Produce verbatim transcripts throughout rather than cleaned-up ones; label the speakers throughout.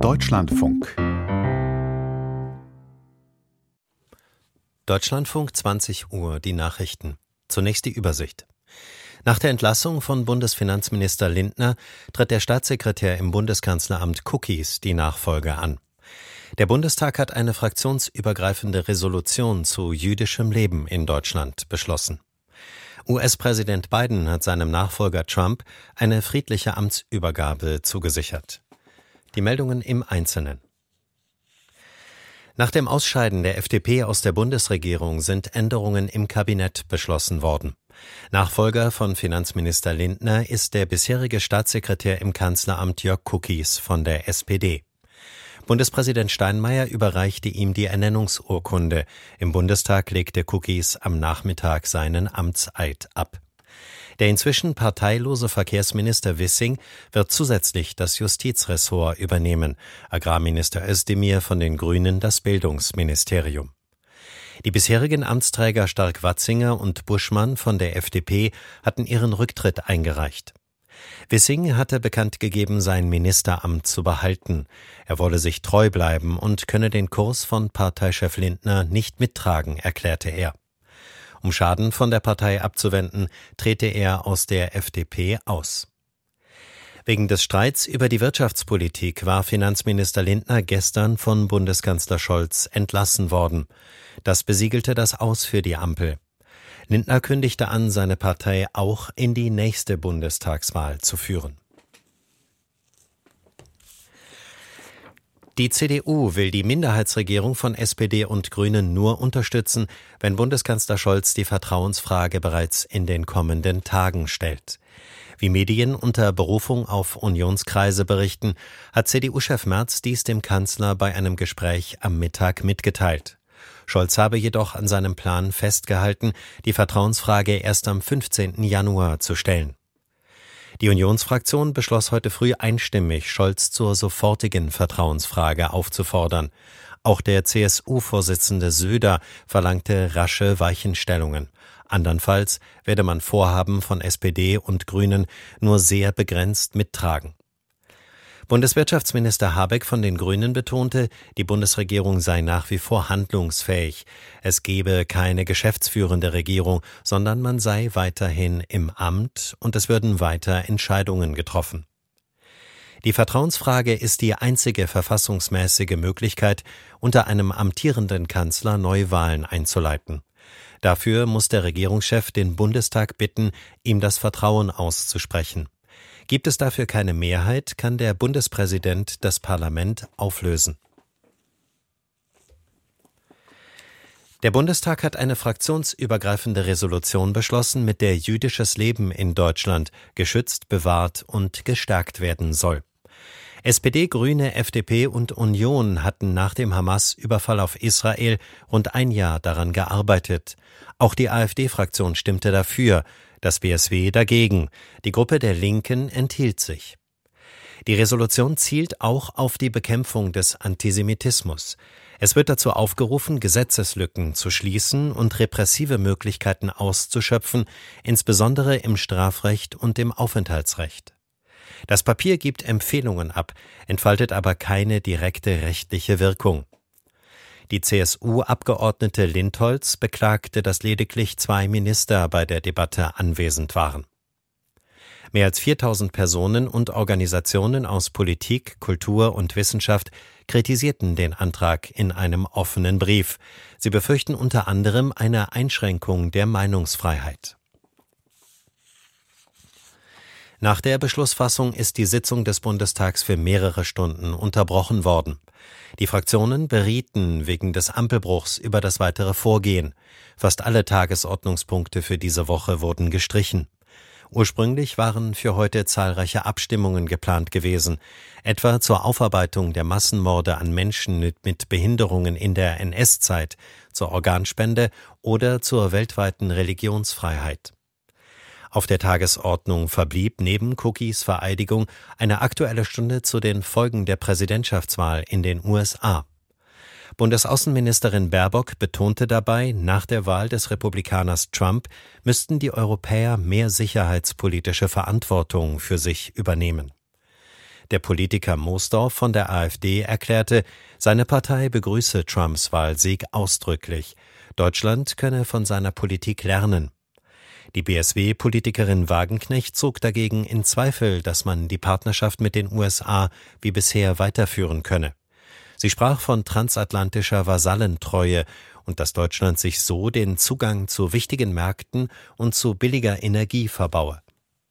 Speaker 1: Deutschlandfunk.
Speaker 2: Deutschlandfunk, zwanzig Uhr, die Nachrichten. Zunächst die Übersicht. Nach der Entlassung von Bundesfinanzminister Lindner tritt der Staatssekretär im Bundeskanzleramt Cookies die Nachfolge an. Der Bundestag hat eine fraktionsübergreifende Resolution zu jüdischem Leben in Deutschland beschlossen. U S-Präsident Biden hat seinem Nachfolger Trump eine friedliche Amtsübergabe zugesichert. Die Meldungen im Einzelnen. Nach dem Ausscheiden der F D P aus der Bundesregierung sind Änderungen im Kabinett beschlossen worden. Nachfolger von Finanzminister Lindner ist der bisherige Staatssekretär im Kanzleramt Jörg Cookies von der S P D. Bundespräsident Steinmeier überreichte ihm die Ernennungsurkunde. Im Bundestag legte Cookies am Nachmittag seinen Amtseid ab. Der inzwischen parteilose Verkehrsminister Wissing wird zusätzlich das Justizressort übernehmen, Agrarminister Özdemir von den Grünen das Bildungsministerium. Die bisherigen Amtsträger Stark-Watzinger und Buschmann von der F D P hatten ihren Rücktritt eingereicht. Wissing hatte bekannt gegeben, sein Ministeramt zu behalten. Er wolle sich treu bleiben und könne den Kurs von Parteichef Lindner nicht mittragen, erklärte er. Um Schaden von der Partei abzuwenden, trete er aus der F D P aus. Wegen des Streits über die Wirtschaftspolitik war Finanzminister Lindner gestern von Bundeskanzler Scholz entlassen worden. Das besiegelte das Aus für die Ampel. Lindner kündigte an, seine Partei auch in die nächste Bundestagswahl zu führen. Die C D U will die Minderheitsregierung von S P D und Grünen nur unterstützen, wenn Bundeskanzler Scholz die Vertrauensfrage bereits in den kommenden Tagen stellt. Wie Medien unter Berufung auf Unionskreise berichten, hat C D U-Chef Merz dies dem Kanzler bei einem Gespräch am Mittag mitgeteilt. Scholz habe jedoch an seinem Plan festgehalten, die Vertrauensfrage erst am fünfzehnten Januar zu stellen. Die Unionsfraktion beschloss heute früh einstimmig, Scholz zur sofortigen Vertrauensfrage aufzufordern. Auch der C S U-Vorsitzende Söder verlangte rasche Weichenstellungen. Andernfalls werde man Vorhaben von S P D und Grünen nur sehr begrenzt mittragen. Bundeswirtschaftsminister Habeck von den Grünen betonte, die Bundesregierung sei nach wie vor handlungsfähig. Es gebe keine geschäftsführende Regierung, sondern man sei weiterhin im Amt und es würden weiter Entscheidungen getroffen. Die Vertrauensfrage ist die einzige verfassungsmäßige Möglichkeit, unter einem amtierenden Kanzler Neuwahlen einzuleiten. Dafür muss der Regierungschef den Bundestag bitten, ihm das Vertrauen auszusprechen. Gibt es dafür keine Mehrheit, kann der Bundespräsident das Parlament auflösen. Der Bundestag hat eine fraktionsübergreifende Resolution beschlossen, mit der jüdisches Leben in Deutschland geschützt, bewahrt und gestärkt werden soll. S P D, Grüne, F D P und Union hatten nach dem Hamas-Überfall auf Israel rund ein Jahr daran gearbeitet. Auch die AfD-Fraktion stimmte dafür, das B S W dagegen. Die Gruppe der Linken enthielt sich. Die Resolution zielt auch auf die Bekämpfung des Antisemitismus. Es wird dazu aufgerufen, Gesetzeslücken zu schließen und repressive Möglichkeiten auszuschöpfen, insbesondere im Strafrecht und im Aufenthaltsrecht. Das Papier gibt Empfehlungen ab, entfaltet aber keine direkte rechtliche Wirkung. Die C S U-Abgeordnete Lindholz beklagte, dass lediglich zwei Minister bei der Debatte anwesend waren. Mehr als viertausend Personen und Organisationen aus Politik, Kultur und Wissenschaft kritisierten den Antrag in einem offenen Brief. Sie befürchten unter anderem eine Einschränkung der Meinungsfreiheit. Nach der Beschlussfassung ist die Sitzung des Bundestags für mehrere Stunden unterbrochen worden. Die Fraktionen berieten wegen des Ampelbruchs über das weitere Vorgehen. Fast alle Tagesordnungspunkte für diese Woche wurden gestrichen. Ursprünglich waren für heute zahlreiche Abstimmungen geplant gewesen, etwa zur Aufarbeitung der Massenmorde an Menschen mit Behinderungen in der N S-Zeit, zur Organspende oder zur weltweiten Religionsfreiheit. Auf der Tagesordnung verblieb neben Cookies Vereidigung eine Aktuelle Stunde zu den Folgen der Präsidentschaftswahl in den U S A. Bundesaußenministerin Baerbock betonte dabei, nach der Wahl des Republikaners Trump müssten die Europäer mehr sicherheitspolitische Verantwortung für sich übernehmen. Der Politiker Moosdorf von der AfD erklärte, seine Partei begrüße Trumps Wahlsieg ausdrücklich. Deutschland könne von seiner Politik lernen. Die B S W-Politikerin Wagenknecht zog dagegen in Zweifel, dass man die Partnerschaft mit den U S A wie bisher weiterführen könne. Sie sprach von transatlantischer Vasallentreue und dass Deutschland sich so den Zugang zu wichtigen Märkten und zu billiger Energie verbaue.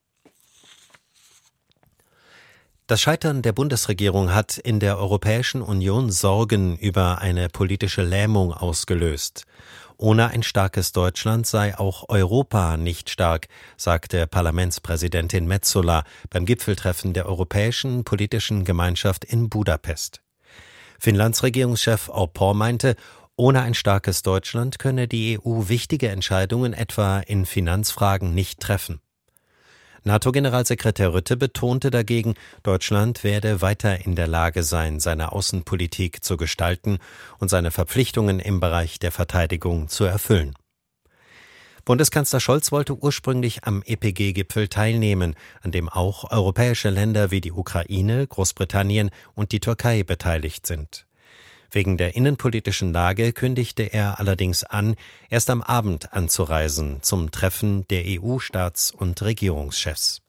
Speaker 2: Das Scheitern der Bundesregierung hat in der Europäischen Union Sorgen über eine politische Lähmung ausgelöst. Ohne ein starkes Deutschland sei auch Europa nicht stark, sagte Parlamentspräsidentin Metsola beim Gipfeltreffen der Europäischen Politischen Gemeinschaft in Budapest. Finnlands Regierungschef Orpo meinte, ohne ein starkes Deutschland könne die E U wichtige Entscheidungen etwa in Finanzfragen nicht treffen. NATO-Generalsekretär Rutte betonte dagegen, Deutschland werde weiter in der Lage sein, seine Außenpolitik zu gestalten und seine Verpflichtungen im Bereich der Verteidigung zu erfüllen. Bundeskanzler Scholz wollte ursprünglich am E P G-Gipfel teilnehmen, an dem auch europäische Länder wie die Ukraine, Großbritannien und die Türkei beteiligt sind. Wegen der innenpolitischen Lage kündigte er allerdings an, erst am Abend anzureisen zum Treffen der E U-Staats- und Regierungschefs.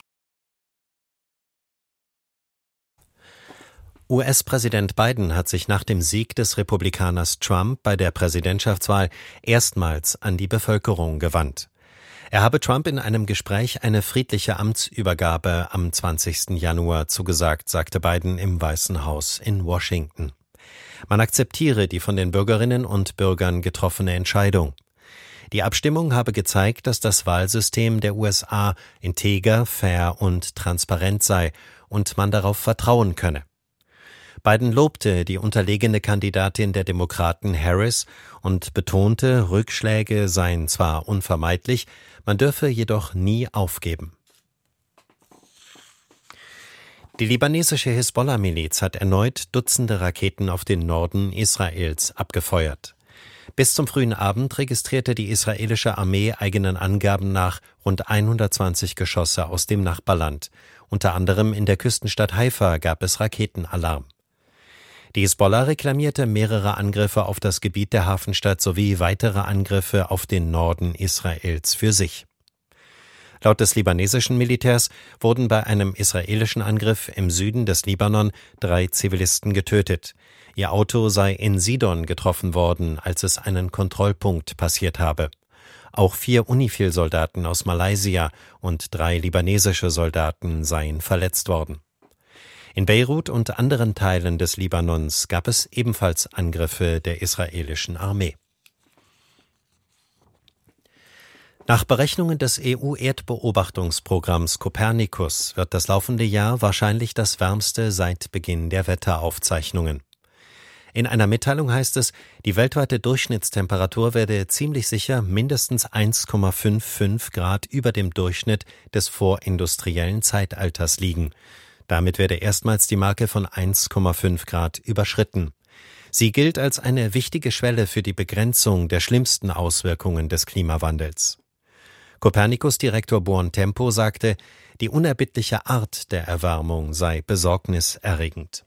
Speaker 2: U S-Präsident Biden hat sich nach dem Sieg des Republikaners Trump bei der Präsidentschaftswahl erstmals an die Bevölkerung gewandt. Er habe Trump in einem Gespräch eine friedliche Amtsübergabe am zwanzigsten Januar zugesagt, sagte Biden im Weißen Haus in Washington. Man akzeptiere die von den Bürgerinnen und Bürgern getroffene Entscheidung. Die Abstimmung habe gezeigt, dass das Wahlsystem der U S A integer, fair und transparent sei und man darauf vertrauen könne. Biden lobte die unterlegene Kandidatin der Demokraten Harris und betonte, Rückschläge seien zwar unvermeidlich, man dürfe jedoch nie aufgeben. Die libanesische Hisbollah-Miliz hat erneut Dutzende Raketen auf den Norden Israels abgefeuert. Bis zum frühen Abend registrierte die israelische Armee eigenen Angaben nach rund hundertzwanzig Geschosse aus dem Nachbarland. Unter anderem in der Küstenstadt Haifa gab es Raketenalarm. Die Hisbollah reklamierte mehrere Angriffe auf das Gebiet der Hafenstadt sowie weitere Angriffe auf den Norden Israels für sich. Laut des libanesischen Militärs wurden bei einem israelischen Angriff im Süden des Libanon drei Zivilisten getötet. Ihr Auto sei in Sidon getroffen worden, als es einen Kontrollpunkt passiert habe. Auch vier UNIFIL-Soldaten aus Malaysia und drei libanesische Soldaten seien verletzt worden. In Beirut und anderen Teilen des Libanons gab es ebenfalls Angriffe der israelischen Armee. Nach Berechnungen des E U-Erdbeobachtungsprogramms Copernicus wird das laufende Jahr wahrscheinlich das wärmste seit Beginn der Wetteraufzeichnungen. In einer Mitteilung heißt es, die weltweite Durchschnittstemperatur werde ziemlich sicher mindestens eins Komma fünfundfünfzig Grad über dem Durchschnitt des vorindustriellen Zeitalters liegen. Damit werde erstmals die Marke von eins Komma fünf Grad überschritten. Sie gilt als eine wichtige Schwelle für die Begrenzung der schlimmsten Auswirkungen des Klimawandels. Copernicus-Direktor Buontempo sagte, die unerbittliche Art der Erwärmung sei besorgniserregend.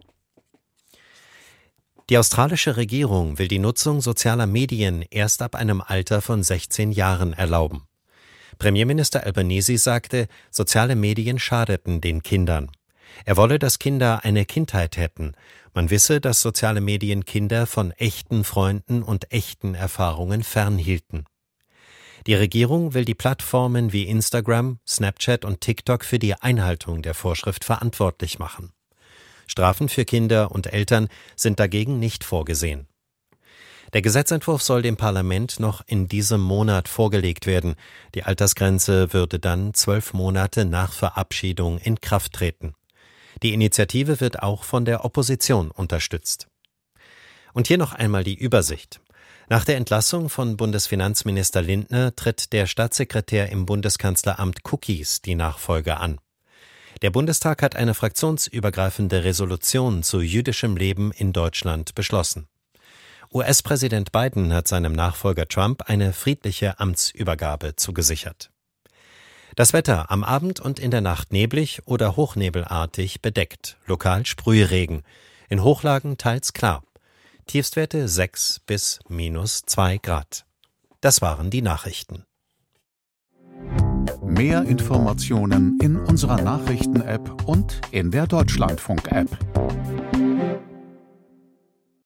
Speaker 2: Die australische Regierung will die Nutzung sozialer Medien erst ab einem Alter von sechzehn Jahren erlauben. Premierminister Albanese sagte, soziale Medien schadeten den Kindern. Er wolle, dass Kinder eine Kindheit hätten. Man wisse, dass soziale Medien Kinder von echten Freunden und echten Erfahrungen fernhielten. Die Regierung will die Plattformen wie Instagram, Snapchat und TikTok für die Einhaltung der Vorschrift verantwortlich machen. Strafen für Kinder und Eltern sind dagegen nicht vorgesehen. Der Gesetzentwurf soll dem Parlament noch in diesem Monat vorgelegt werden. Die Altersgrenze würde dann zwölf Monate nach Verabschiedung in Kraft treten. Die Initiative wird auch von der Opposition unterstützt. Und hier noch einmal die Übersicht. Nach der Entlassung von Bundesfinanzminister Lindner tritt der Staatssekretär im Bundeskanzleramt Cookies die Nachfolge an. Der Bundestag hat eine fraktionsübergreifende Resolution zu jüdischem Leben in Deutschland beschlossen. U S-Präsident Biden hat seinem Nachfolger Trump eine friedliche Amtsübergabe zugesichert. Das Wetter am Abend und in der Nacht neblig oder hochnebelartig bedeckt, lokal Sprühregen. In Hochlagen teils klar. Tiefstwerte sechs bis minus zwei Grad. Das waren die Nachrichten.
Speaker 1: Mehr Informationen in unserer Nachrichten-App und in der Deutschlandfunk-App.